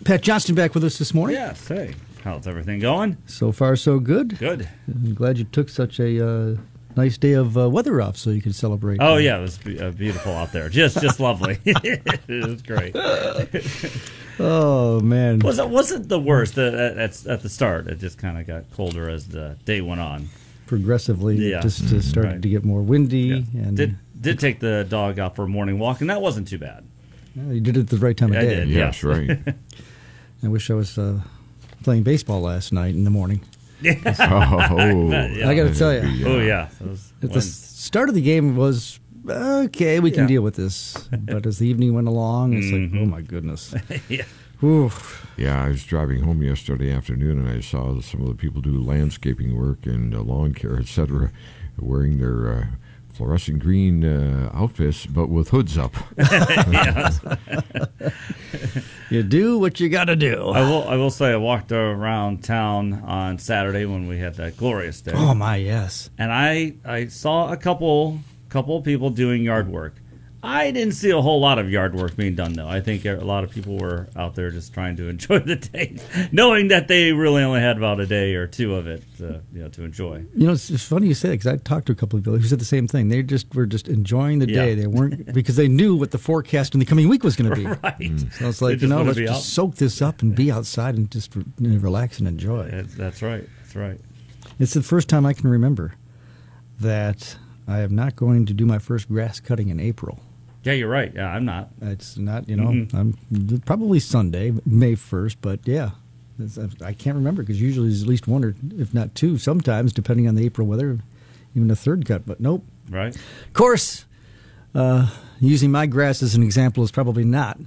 Pat Johnston back with us this morning. Yes, hey. How's everything going? So far, so good. Good. I'm glad you took such a nice day of weather off so you could celebrate. Oh, yeah, it was beautiful out there. Just lovely. It was great. Oh, man. Wasn't the worst at the start. It just kind of got colder as the day went on. Progressively, just started right. to get more windy. Yeah. And Did take the dog out for a morning walk, and that wasn't too bad. You did it at the right time of day. I did, Yes, right. I wish I was playing baseball last night in the morning. Oh, Yeah. I got to tell you. Oh, yeah. At the start of the game was, okay, we can deal with this. But as the evening went along, it's like, oh, my goodness. Yeah. Whew. Yeah, I was driving home yesterday afternoon, and I saw some of the people do landscaping work and lawn care, etc., wearing their fluorescent green outfits, but with hoods up. You do what you got to do. I will say I walked around town on Saturday when we had that glorious day. Oh, my, yes. And I saw a couple of people doing yard work. I didn't see a whole lot of yard work being done, though. I think a lot of people were out there just trying to enjoy the day, knowing that they really only had about a day or two of it to enjoy. It's funny you say that because I talked to a couple of people who said the same thing. They were just enjoying the day. They weren't because they knew what the forecast in the coming week was going to be. Right. So it's like, let's just soak this up and be outside and just relax and enjoy. That's right. That's right. It's the first time I can remember that I am not going to do my first grass cutting in April. Yeah, you're right. Yeah, I'm not. It's not, I'm probably Sunday, May 1st, but yeah. I can't remember because usually there's at least one or if not two sometimes, depending on the April weather, even a third cut, but nope. Right. Of course, using my grass as an example is probably not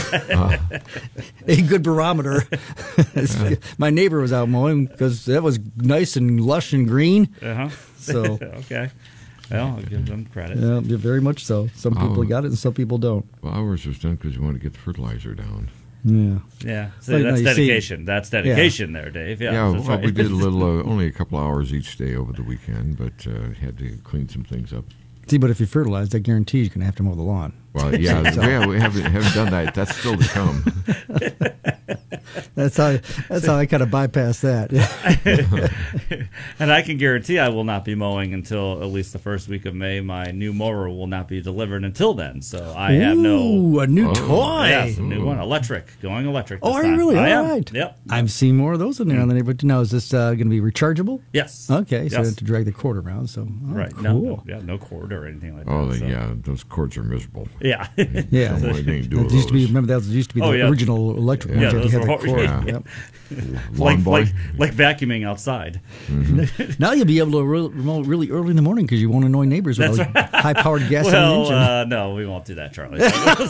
a good barometer. My neighbor was out mowing because that was nice and lush and green. Uh-huh. So okay. Well, I'll give them credit. Yeah, very much so. Some people got it and some people don't. Well, ours was done because we wanted to get the fertilizer down. Yeah. Yeah. So that's dedication. That's dedication there, Dave. Yeah. Yeah, right. we did a little, only a couple hours each day over the weekend, but had to clean some things up. See, but if you fertilize, that guarantees you're going to have to mow the lawn. Well, yeah, we haven't done that. That's still to come. That's how I kind of bypass that. And I can guarantee I will not be mowing until at least the first week of May. My new mower will not be delivered until then, so I have a new toy. Yes, a new one, going electric. Oh, are you really? I All am. right. Yep. I've seen more of those in there on the neighborhood. Now, is this going to be rechargeable? Yes. Okay, so you don't have to drag the cord around. So right. Cool. No cord or anything like that. Oh, yeah, those cords are miserable. Yeah. Yeah. That used to be. Remember that used to be the original electric ones. Yeah, you had the those were cord. Yeah. Yep. like vacuuming outside. Mm-hmm. Now you'll be able to remote really early in the morning because you won't annoy neighbors with a high-powered gasoline engine. No, we won't do that, Charlie.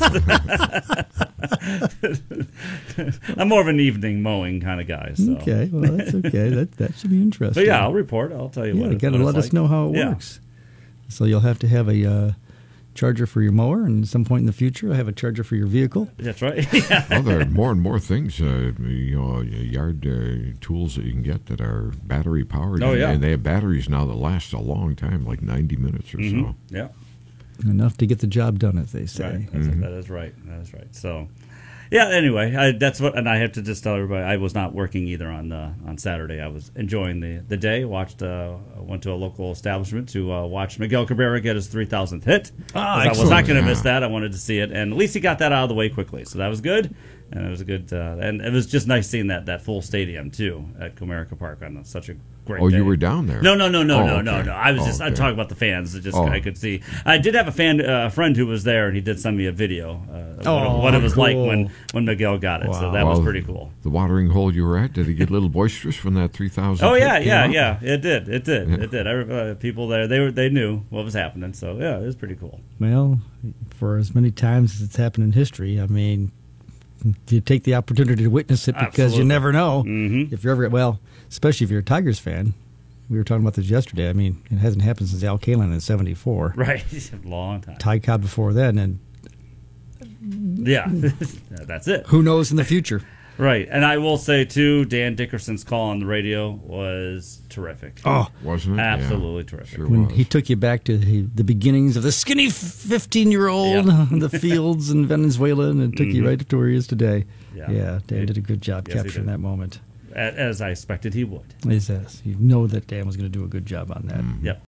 I'm more of an evening mowing kind of guy. So. Okay, well that's okay. That should be interesting. But yeah, I'll report. I'll tell you what. You got to let us know how it works. So you'll have to have a charger for your mower, and at some point in the future, I have a charger for your vehicle. That's right. Yeah. Well, there are more and more things, yard tools that you can get that are battery powered. Oh, yeah. And they have batteries now that last a long time, like 90 minutes or so. Yeah. Enough to get the job done, as they say. Right. That is right. So, yeah. Anyway, that's what, and I have to just tell everybody I was not working either on Saturday. I was enjoying the day. Went to a local establishment to watch Miguel Cabrera get his 3,000th hit. I was not going to miss that. I wanted to see it, and at least he got that out of the way quickly. So that was good, and it was a good. And it was just nice seeing that full stadium too at Comerica Park on such a great day. You were down there? No. I was I'm talking about the fans. I could see. I did have a friend who was there, and he did send me a video of what it was like when Miguel got it. Wow. So that was pretty cool. The watering hole you were at, did it get a little boisterous from that 3,000? Oh yeah. It did. People there, they knew what was happening. So yeah, it was pretty cool. Well, for as many times as it's happened in history, I mean, you take the opportunity to witness it because you never know if you're ever especially if you're a Tigers fan. We were talking about this yesterday. I mean, it hasn't happened since Al Kaline in '74. Right, a long time. Ty Cobb before then, and yeah, that's it. Who knows in the future? Right, and I will say too, Dan Dickerson's call on the radio was terrific. Oh, wasn't it? Absolutely terrific. Sure when was. he took you back to the beginnings of the skinny 15-year-old on the fields in Venezuela, and took you right up to where he is today. Yeah, Dan did a good job capturing that moment. As I expected he would. He says, you know that Dan was going to do a good job on that. Yep.